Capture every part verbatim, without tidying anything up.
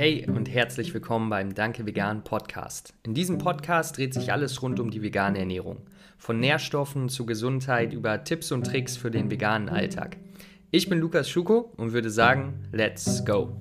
Hey und herzlich willkommen beim Danke Vegan Podcast. In diesem Podcast dreht sich alles rund um die vegane Ernährung. Von Nährstoffen zu Gesundheit über Tipps und Tricks für den veganen Alltag. Ich bin Lukas Schuko und würde sagen, let's go!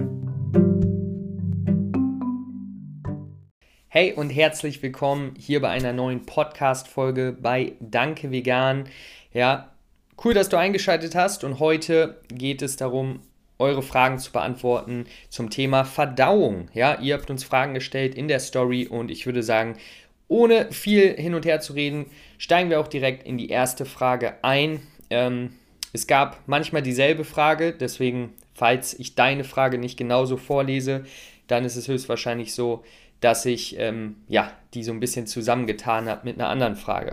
Hey und herzlich willkommen hier bei einer neuen Podcast-Folge bei Danke Vegan. Ja, cool, dass du eingeschaltet hast und heute geht es darum, eure Fragen zu beantworten zum Thema Verdauung. Ja, ihr habt uns Fragen gestellt in der Story und ich würde sagen, ohne viel hin und her zu reden, steigen wir auch direkt in die erste Frage ein. Ähm, es gab manchmal dieselbe Frage, deswegen, falls ich deine Frage nicht genauso vorlese, dann ist es höchstwahrscheinlich so, dass ich ähm, ja, die so ein bisschen zusammengetan habe mit einer anderen Frage.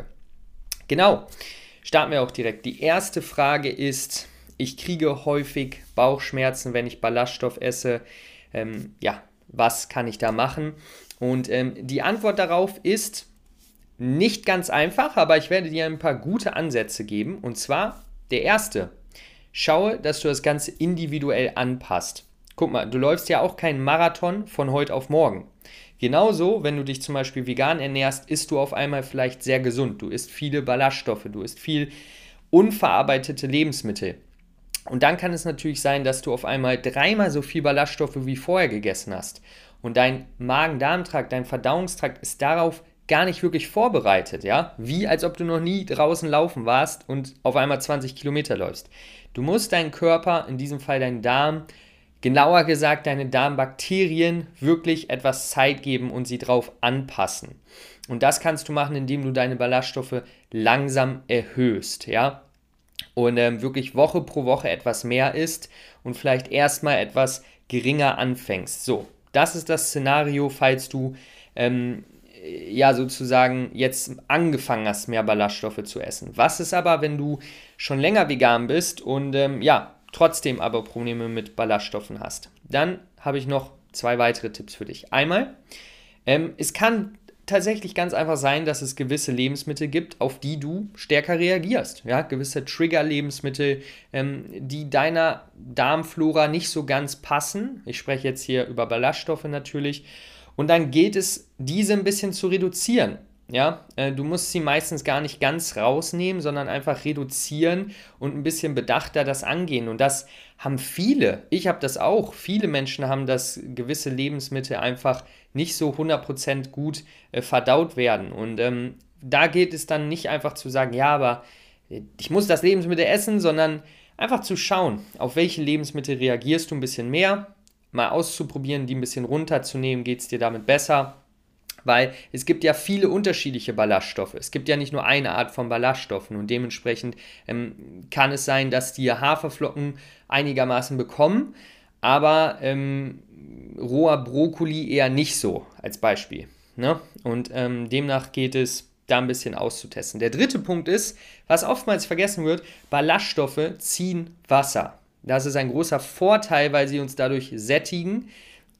Genau, starten wir auch direkt. Die erste Frage ist: Ich kriege häufig Bauchschmerzen, wenn ich Ballaststoff esse. Ähm, ja, was kann ich da machen? Und ähm, die Antwort darauf ist nicht ganz einfach, aber ich werde dir ein paar gute Ansätze geben. Und zwar der erste: Schaue, dass du das Ganze individuell anpasst. Guck mal, du läufst ja auch keinen Marathon von heute auf morgen. Genauso, wenn du dich zum Beispiel vegan ernährst, isst du auf einmal vielleicht sehr gesund. Du isst viele Ballaststoffe, du isst viel unverarbeitete Lebensmittel. Und dann kann es natürlich sein, dass du auf einmal dreimal so viel Ballaststoffe wie vorher gegessen hast. Und dein Magen-Darm-Trakt, dein Verdauungstrakt ist darauf gar nicht wirklich vorbereitet, ja? Wie als ob du noch nie draußen laufen warst und auf einmal zwanzig Kilometer läufst. Du musst deinen Körper, in diesem Fall deinen Darm, genauer gesagt deine Darmbakterien, wirklich etwas Zeit geben und sie drauf anpassen. Und das kannst du machen, indem du deine Ballaststoffe langsam erhöhst, ja? Und ähm, wirklich Woche pro Woche etwas mehr isst und vielleicht erstmal etwas geringer anfängst. So, das ist das Szenario, falls du ähm, ja sozusagen jetzt angefangen hast, mehr Ballaststoffe zu essen. Was ist aber, wenn du schon länger vegan bist und ähm, ja, trotzdem aber Probleme mit Ballaststoffen hast? Dann habe ich noch zwei weitere Tipps für dich. Einmal, ähm, es kann tatsächlich ganz einfach sein, dass es gewisse Lebensmittel gibt, auf die du stärker reagierst. Ja, gewisse Trigger-Lebensmittel, ähm, die deiner Darmflora nicht so ganz passen. Ich spreche jetzt hier über Ballaststoffe natürlich. Und dann gilt es, diese ein bisschen zu reduzieren. Ja, äh, du musst sie meistens gar nicht ganz rausnehmen, sondern einfach reduzieren und ein bisschen bedachter das angehen. Und das haben viele, ich habe das auch, viele Menschen haben, dass gewisse Lebensmittel einfach nicht so hundert Prozent gut äh, verdaut werden. Und ähm, da geht es dann nicht einfach zu sagen, ja, aber ich muss das Lebensmittel essen, sondern einfach zu schauen, auf welche Lebensmittel reagierst du ein bisschen mehr, mal auszuprobieren, die ein bisschen runterzunehmen, geht es dir damit besser. Weil es gibt ja viele unterschiedliche Ballaststoffe. Es gibt ja nicht nur eine Art von Ballaststoffen und dementsprechend ähm, kann es sein, dass die Haferflocken einigermaßen bekommen, aber ähm, roher Brokkoli eher nicht so, als Beispiel. Ne? Und ähm, demnach geht es, da ein bisschen auszutesten. Der dritte Punkt ist, was oftmals vergessen wird: Ballaststoffe ziehen Wasser. Das ist ein großer Vorteil, weil sie uns dadurch sättigen.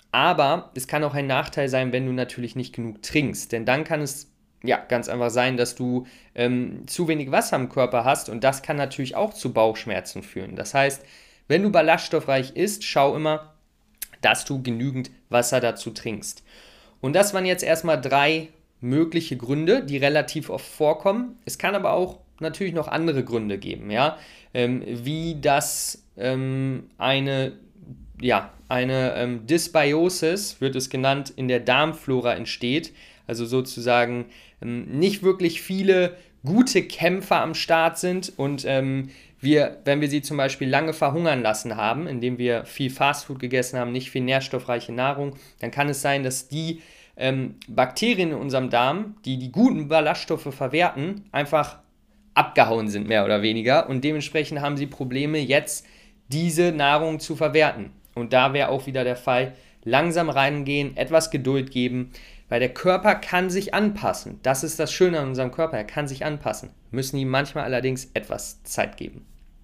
Aber es kann auch ein Nachteil sein, wenn du natürlich nicht genug trinkst. Denn dann kann es ja ganz einfach sein, dass du ähm, zu wenig Wasser im Körper hast und das kann natürlich auch zu Bauchschmerzen führen. Das heißt, wenn du ballaststoffreich isst, schau immer, dass du genügend Wasser dazu trinkst. Und das waren jetzt erstmal drei mögliche Gründe, die relativ oft vorkommen. Es kann aber auch natürlich noch andere Gründe geben, ja, ähm, wie das ähm, eine Ja, eine ähm, Dysbiosis, wird es genannt, in der Darmflora entsteht. Also sozusagen ähm, nicht wirklich viele gute Kämpfer am Start sind und ähm, wir, wenn wir sie zum Beispiel lange verhungern lassen haben, indem wir viel Fastfood gegessen haben, nicht viel nährstoffreiche Nahrung, dann kann es sein, dass die ähm, Bakterien in unserem Darm, die die guten Ballaststoffe verwerten, einfach abgehauen sind, mehr oder weniger. Und dementsprechend haben sie Probleme, jetzt diese Nahrung zu verwerten. Und da wäre auch wieder der Fall, langsam reingehen, etwas Geduld geben, weil der Körper kann sich anpassen. Das ist das Schöne an unserem Körper, er kann sich anpassen. Wir müssen ihm manchmal allerdings etwas Zeit geben.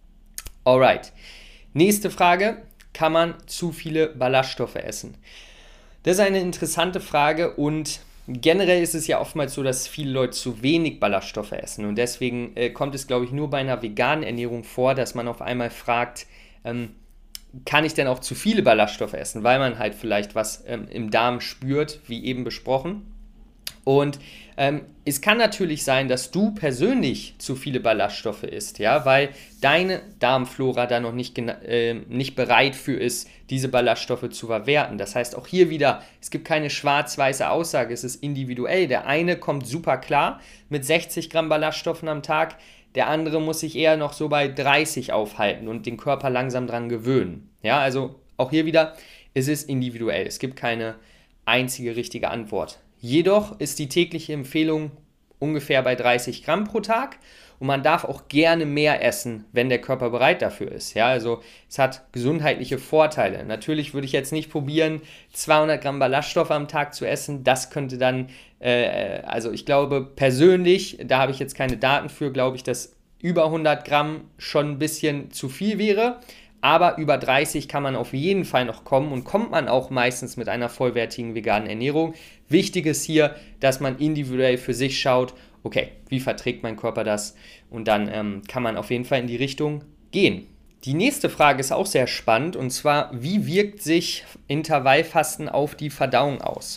Alright, nächste Frage: Kann man zu viele Ballaststoffe essen? Das ist eine interessante Frage und generell ist es ja oftmals so, dass viele Leute zu wenig Ballaststoffe essen. Und deswegen äh, kommt es, glaube ich, nur bei einer veganen Ernährung vor, dass man auf einmal fragt, ähm, kann ich denn auch zu viele Ballaststoffe essen, weil man halt vielleicht was ähm, im Darm spürt, wie eben besprochen. Und ähm, es kann natürlich sein, dass du persönlich zu viele Ballaststoffe isst, ja, weil deine Darmflora da noch nicht, äh, nicht bereit für ist, diese Ballaststoffe zu verwerten. Das heißt auch hier wieder, es gibt keine schwarz-weiße Aussage, es ist individuell. Der eine kommt super klar mit sechzig Gramm Ballaststoffen am Tag, der andere muss sich eher noch so bei dreißig aufhalten und den Körper langsam dran gewöhnen. Ja, also auch hier wieder, es ist individuell. Es gibt keine einzige richtige Antwort. Jedoch ist die tägliche Empfehlung ungefähr bei dreißig Gramm pro Tag und man darf auch gerne mehr essen, wenn der Körper bereit dafür ist. Ja, also es hat gesundheitliche Vorteile. Natürlich würde ich jetzt nicht probieren, zweihundert Gramm Ballaststoffe am Tag zu essen. Das könnte dann, äh, also ich glaube persönlich, da habe ich jetzt keine Daten für, glaube ich, dass über hundert Gramm schon ein bisschen zu viel wäre. Aber über dreißig kann man auf jeden Fall noch kommen und kommt man auch meistens mit einer vollwertigen veganen Ernährung. Wichtig ist hier, dass man individuell für sich schaut, okay, wie verträgt mein Körper das? Und dann ähm, kann man auf jeden Fall in die Richtung gehen. Die nächste Frage ist auch sehr spannend und zwar, wie wirkt sich Intervallfasten auf die Verdauung aus?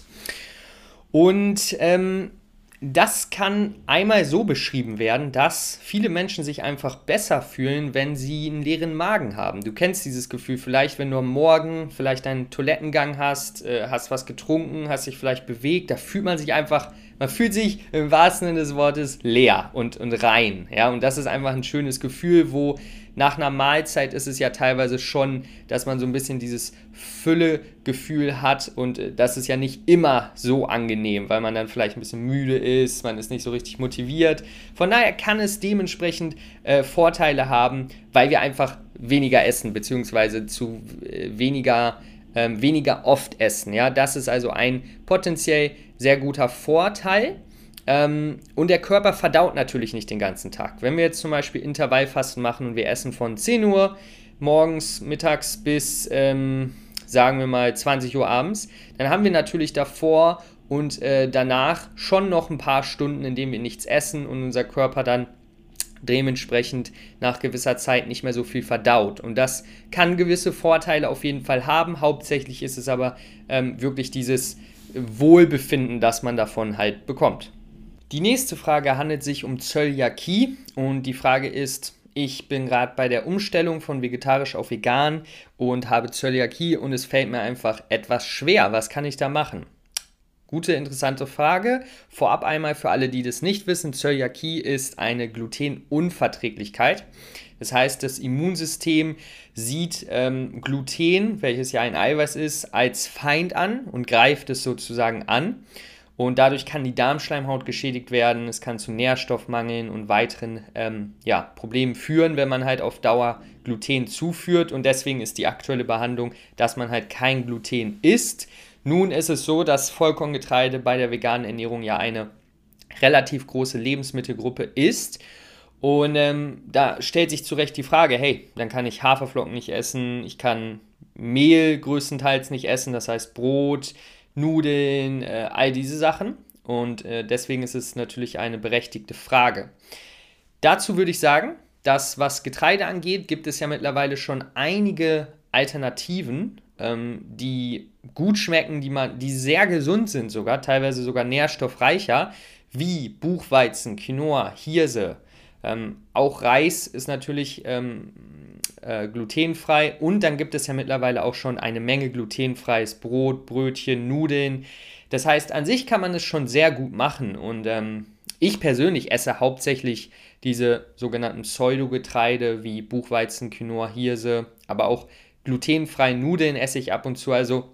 Und ähm, das kann einmal so beschrieben werden, dass viele Menschen sich einfach besser fühlen, wenn sie einen leeren Magen haben. Du kennst dieses Gefühl vielleicht, wenn du am Morgen vielleicht einen Toilettengang hast, äh, hast was getrunken, hast dich vielleicht bewegt, da fühlt man sich einfach, man fühlt sich im wahrsten Sinne des Wortes leer und, und rein. Ja? Und das ist einfach ein schönes Gefühl, wo nach einer Mahlzeit ist es ja teilweise schon, dass man so ein bisschen dieses Füllegefühl hat und das ist ja nicht immer so angenehm, weil man dann vielleicht ein bisschen müde ist, man ist nicht so richtig motiviert. Von daher kann es dementsprechend äh, Vorteile haben, weil wir einfach weniger essen, beziehungsweise zu äh, weniger, äh, weniger oft essen. Ja? Das ist also ein potenziell sehr guter Vorteil. Ähm, und der Körper verdaut natürlich nicht den ganzen Tag. Wenn wir jetzt zum Beispiel Intervallfasten machen und wir essen von zehn Uhr morgens, mittags bis, ähm, sagen wir mal, zwanzig Uhr abends, dann haben wir natürlich davor und äh, danach schon noch ein paar Stunden, in denen wir nichts essen und unser Körper dann dementsprechend nach gewisser Zeit nicht mehr so viel verdaut. Und das kann gewisse Vorteile auf jeden Fall haben. Hauptsächlich ist es aber ähm, wirklich dieses Wohlbefinden, das man davon halt bekommt. Die nächste Frage handelt sich um Zöliakie und die Frage ist, ich bin gerade bei der Umstellung von vegetarisch auf vegan und habe Zöliakie und es fällt mir einfach etwas schwer. Was kann ich da machen? Gute, interessante Frage. Vorab einmal für alle, die das nicht wissen, Zöliakie ist eine Glutenunverträglichkeit. Das heißt, das Immunsystem sieht ähm, Gluten, welches ja ein Eiweiß ist, als Feind an und greift es sozusagen an. Und dadurch kann die Darmschleimhaut geschädigt werden, es kann zu Nährstoffmangeln und weiteren ähm, ja, Problemen führen, wenn man halt auf Dauer Gluten zuführt. Und deswegen ist die aktuelle Behandlung, dass man halt kein Gluten isst. Nun ist es so, dass Vollkorngetreide bei der veganen Ernährung ja eine relativ große Lebensmittelgruppe ist. Und ähm, da stellt sich zu Recht die Frage, hey, dann kann ich Haferflocken nicht essen, ich kann Mehl größtenteils nicht essen, das heißt Brot, Nudeln, äh, all diese Sachen und äh, deswegen ist es natürlich eine berechtigte Frage. Dazu würde ich sagen, dass was Getreide angeht, gibt es ja mittlerweile schon einige Alternativen, ähm, die gut schmecken, die, man, die sehr gesund sind sogar, teilweise sogar nährstoffreicher, wie Buchweizen, Quinoa, Hirse. Ähm, auch Reis ist natürlich ähm, äh, glutenfrei und dann gibt es ja mittlerweile auch schon eine Menge glutenfreies Brot, Brötchen, Nudeln. Das heißt, an sich kann man es schon sehr gut machen und ähm, ich persönlich esse hauptsächlich diese sogenannten Pseudogetreide wie Buchweizen, Quinoa, Hirse, aber auch glutenfreie Nudeln esse ich ab und zu. Also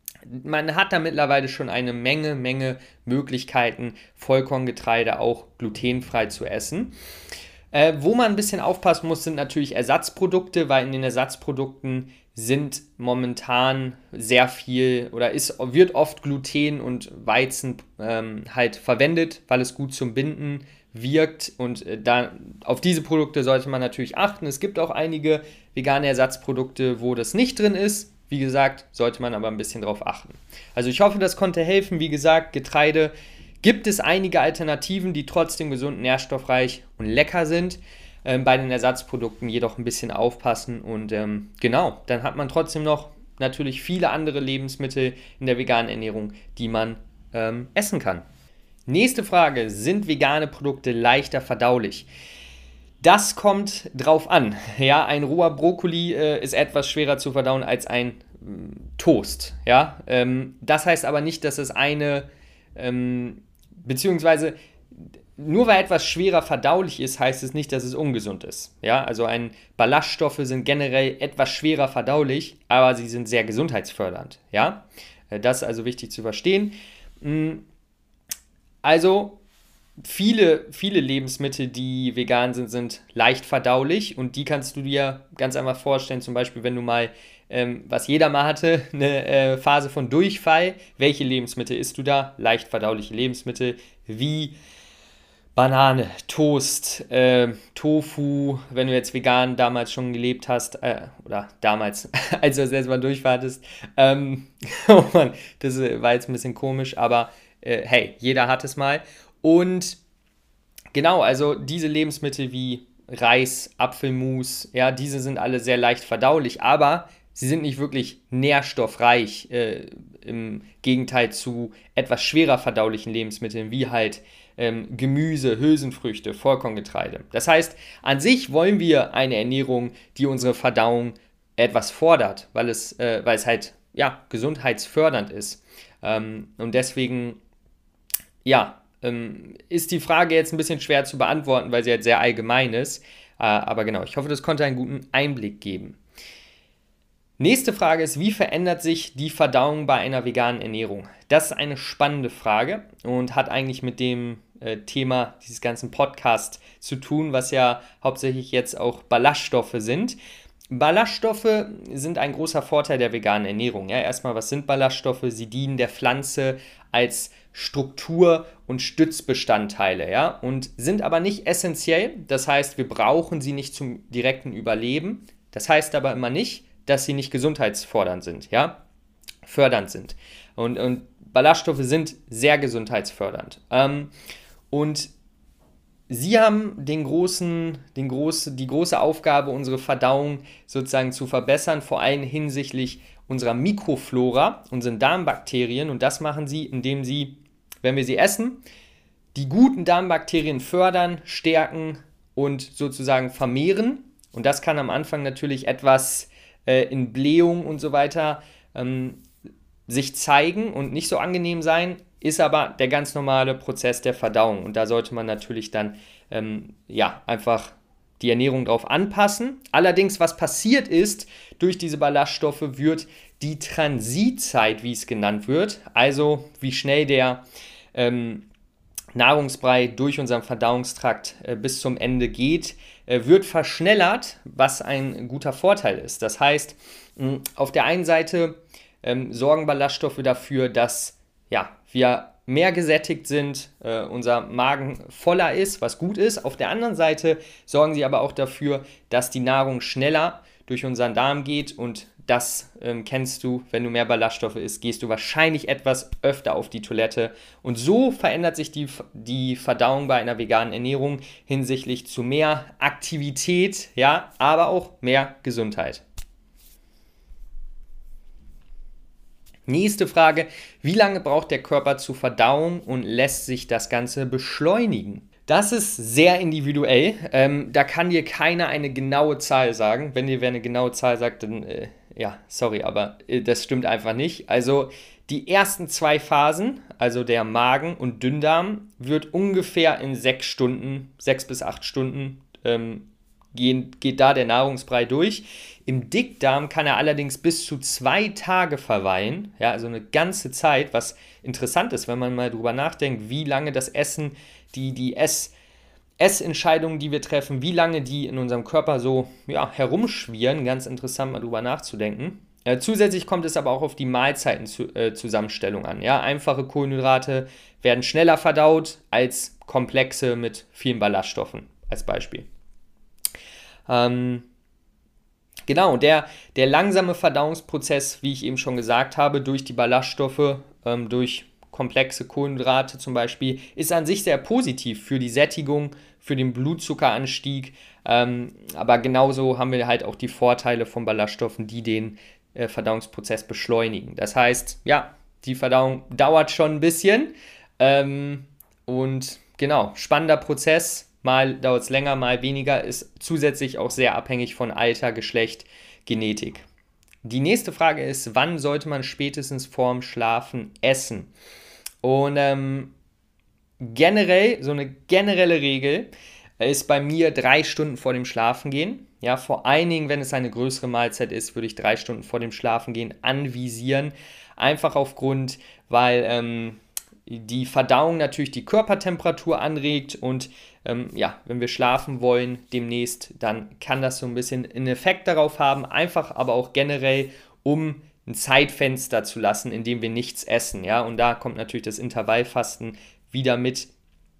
man hat da mittlerweile schon eine Menge, Menge Möglichkeiten, Vollkorngetreide auch glutenfrei zu essen. Äh, wo man ein bisschen aufpassen muss, sind natürlich Ersatzprodukte, weil in den Ersatzprodukten sind momentan sehr viel oder ist, wird oft Gluten und Weizen ähm, halt verwendet, weil es gut zum Binden wirkt und äh, da, auf diese Produkte sollte man natürlich achten. Es gibt auch einige vegane Ersatzprodukte, wo das nicht drin ist. Wie gesagt, sollte man aber ein bisschen drauf achten. Also ich hoffe, das konnte helfen. Wie gesagt, Getreide gibt es einige Alternativen, die trotzdem gesund, nährstoffreich und lecker sind. Ähm, bei den Ersatzprodukten jedoch ein bisschen aufpassen und ähm, genau, dann hat man trotzdem noch natürlich viele andere Lebensmittel in der veganen Ernährung, die man ähm, essen kann. Nächste Frage, sind vegane Produkte leichter verdaulich? Das kommt drauf an. Ja, ein roher Brokkoli äh, ist etwas schwerer zu verdauen als ein ähm, Toast. Ja, ähm, das heißt aber nicht, dass es eine, ähm, beziehungsweise nur weil etwas schwerer verdaulich ist, heißt es nicht, dass es ungesund ist. Ja, also ein Ballaststoffe sind generell etwas schwerer verdaulich, aber sie sind sehr gesundheitsfördernd. Ja, äh, das ist also wichtig zu verstehen. Also Viele, viele Lebensmittel, die vegan sind, sind leicht verdaulich und die kannst du dir ganz einfach vorstellen, zum Beispiel, wenn du mal, ähm, was jeder mal hatte, eine äh, Phase von Durchfall. Welche Lebensmittel isst du da? Leicht verdauliche Lebensmittel wie Banane, Toast, äh, Tofu, wenn du jetzt vegan damals schon gelebt hast, äh, oder damals, als du das erste Mal Durchfall hattest. Ähm, oh Mann, das war jetzt ein bisschen komisch, aber äh, hey, jeder hat es mal. Und genau, also diese Lebensmittel wie Reis, Apfelmus, ja, diese sind alle sehr leicht verdaulich, aber sie sind nicht wirklich nährstoffreich, äh, im Gegenteil zu etwas schwerer verdaulichen Lebensmitteln wie halt ähm, Gemüse, Hülsenfrüchte, Vollkorngetreide. Das heißt, an sich wollen wir eine Ernährung, die unsere Verdauung etwas fordert, weil es, äh, weil es halt ja, gesundheitsfördernd ist. Ähm, und deswegen, ja, ähm, ist die Frage jetzt ein bisschen schwer zu beantworten, weil sie halt sehr allgemein ist. Äh, aber genau, ich hoffe, das konnte einen guten Einblick geben. Nächste Frage ist, wie verändert sich die Verdauung bei einer veganen Ernährung? Das ist eine spannende Frage und hat eigentlich mit dem äh, Thema dieses ganzen Podcasts zu tun, was ja hauptsächlich jetzt auch Ballaststoffe sind. Ballaststoffe sind ein großer Vorteil der veganen Ernährung. Ja, erstmal, was sind Ballaststoffe? Sie dienen der Pflanze als Struktur- und Stützbestandteile, ja, und sind aber nicht essentiell. Das heißt, wir brauchen sie nicht zum direkten Überleben. Das heißt aber immer nicht, dass sie nicht gesundheitsfördernd sind, ja, fördernd sind. Und, und Ballaststoffe sind sehr gesundheitsfördernd. Ähm, und sie haben den großen, den große, die große Aufgabe, unsere Verdauung sozusagen zu verbessern, vor allem hinsichtlich unserer Mikroflora, unseren Darmbakterien. Und das machen sie, indem sie, wenn wir sie essen, die guten Darmbakterien fördern, stärken und sozusagen vermehren. Und das kann am Anfang natürlich etwas äh, in Blähung und so weiter ähm, sich zeigen und nicht so angenehm sein, ist aber der ganz normale Prozess der Verdauung. Und da sollte man natürlich dann ähm, ja, einfach die Ernährung drauf anpassen. Allerdings, was passiert ist, durch diese Ballaststoffe wird die Transitzeit, wie es genannt wird, also wie schnell der ähm, Nahrungsbrei durch unseren Verdauungstrakt äh, bis zum Ende geht, äh, wird verschnellert, was ein guter Vorteil ist. Das heißt, mh, auf der einen Seite ähm, sorgen Ballaststoffe dafür, dass ja, wir mehr gesättigt sind, äh, unser Magen voller ist, was gut ist. Auf der anderen Seite sorgen sie aber auch dafür, dass die Nahrung schneller durch unseren Darm geht und das ähm, kennst du, wenn du mehr Ballaststoffe isst, gehst du wahrscheinlich etwas öfter auf die Toilette. Und so verändert sich die, die Verdauung bei einer veganen Ernährung hinsichtlich zu mehr Aktivität, ja, aber auch mehr Gesundheit. Nächste Frage, wie lange braucht der Körper zur Verdauung und lässt sich das Ganze beschleunigen? Das ist sehr individuell, ähm, da kann dir keiner eine genaue Zahl sagen. Wenn dir wer eine genaue Zahl sagt, dann, äh, ja, sorry, aber äh, das stimmt einfach nicht. Also die ersten zwei Phasen, also der Magen- und Dünndarm, wird ungefähr in sechs Stunden, sechs bis acht Stunden ähm, gehen, geht da der Nahrungsbrei durch. Im Dickdarm kann er allerdings bis zu zwei Tage verweilen, ja, also eine ganze Zeit, was interessant ist, wenn man mal drüber nachdenkt, wie lange das Essen, die, die Ess, Essentscheidungen, die wir treffen, wie lange die in unserem Körper so ja, herumschwirren, ganz interessant mal drüber nachzudenken. Äh, zusätzlich kommt es aber auch auf die Mahlzeitenzusammenstellung an. Ja? Einfache Kohlenhydrate werden schneller verdaut als komplexe mit vielen Ballaststoffen, als Beispiel. Ähm, Genau, der, der langsame Verdauungsprozess, wie ich eben schon gesagt habe, durch die Ballaststoffe, ähm, durch komplexe Kohlenhydrate zum Beispiel, ist an sich sehr positiv für die Sättigung, für den Blutzuckeranstieg. Ähm, aber genauso haben wir halt auch die Vorteile von Ballaststoffen, die den äh, Verdauungsprozess beschleunigen. Das heißt, ja, die Verdauung dauert schon ein bisschen. Ähm, und genau, spannender Prozess. Mal dauert es länger, mal weniger. Ist zusätzlich auch sehr abhängig von Alter, Geschlecht, Genetik. Die nächste Frage ist, wann sollte man spätestens vorm Schlafen essen? Und ähm, generell, so eine generelle Regel ist bei mir drei Stunden vor dem Schlafengehen. Ja, vor allen Dingen, wenn es eine größere Mahlzeit ist, würde ich drei Stunden vor dem Schlafengehen anvisieren. Einfach aufgrund, weil ähm, die Verdauung natürlich die Körpertemperatur anregt und ähm, ja, wenn wir schlafen wollen demnächst, dann kann das so ein bisschen einen Effekt darauf haben, einfach aber auch generell, um ein Zeitfenster zu lassen, in dem wir nichts essen, ja, und da kommt natürlich das Intervallfasten wieder mit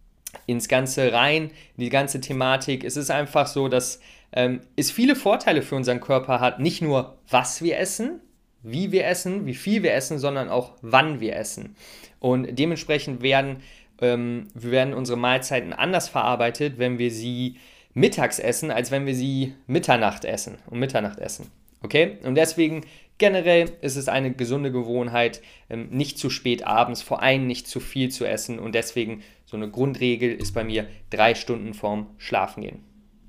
ins Ganze rein, die ganze Thematik. Es ist einfach so, dass ähm, es viele Vorteile für unseren Körper hat, nicht nur was wir essen, wie wir essen, wie viel wir essen, sondern auch wann wir essen. Und dementsprechend werden, ähm, werden unsere Mahlzeiten anders verarbeitet, wenn wir sie mittags essen, als wenn wir sie Mitternacht essen, um Mitternacht essen. Okay? Und deswegen generell ist es eine gesunde Gewohnheit, ähm, nicht zu spät abends, vor allem nicht zu viel zu essen. Und deswegen so eine Grundregel ist bei mir drei Stunden vorm Schlafengehen.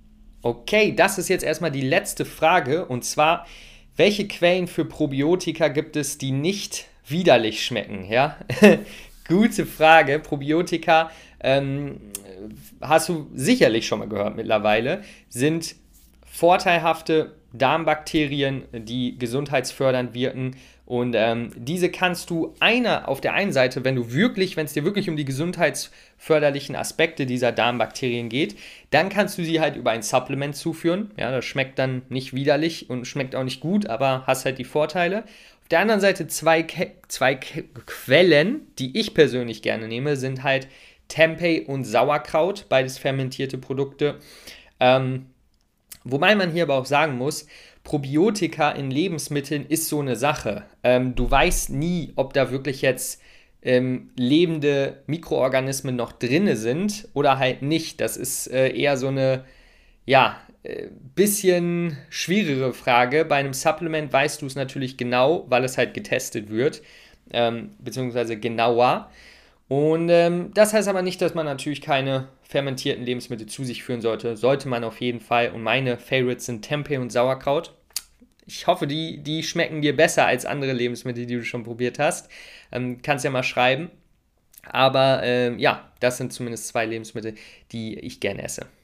Okay, das ist jetzt erstmal die letzte Frage, und zwar, welche Quellen für Probiotika gibt es, die nicht widerlich schmecken? Ja, gute Frage. Probiotika, ähm, hast du sicherlich schon mal gehört mittlerweile, sind vorteilhafte Darmbakterien, die gesundheitsfördernd wirken. Und ähm, diese kannst du einer auf der einen Seite, wenn du wirklich, wenn es dir wirklich um die gesundheitsförderlichen Aspekte dieser Darmbakterien geht, dann kannst du sie halt über ein Supplement zuführen. Ja, das schmeckt dann nicht widerlich und schmeckt auch nicht gut, aber hast halt die Vorteile. Auf der anderen Seite zwei, Ke- zwei Ke- Quellen, die ich persönlich gerne nehme, sind halt Tempeh und Sauerkraut, beides fermentierte Produkte. Ähm, wobei man hier aber auch sagen muss, Probiotika in Lebensmitteln ist so eine Sache. Ähm, du weißt nie, ob da wirklich jetzt ähm, lebende Mikroorganismen noch drin sind oder halt nicht. Das ist äh, eher so eine, ja, äh, bisschen schwierigere Frage. Bei einem Supplement weißt du es natürlich genau, weil es halt getestet wird, ähm, beziehungsweise genauer. Und ähm, das heißt aber nicht, dass man natürlich keine fermentierten Lebensmittel zu sich führen sollte. Sollte man auf jeden Fall. Und meine Favorites sind Tempeh und Sauerkraut. Ich hoffe, die, die schmecken dir besser als andere Lebensmittel, die du schon probiert hast. Ähm, kannst ja mal schreiben. Aber ähm, ja, das sind zumindest zwei Lebensmittel, die ich gerne esse.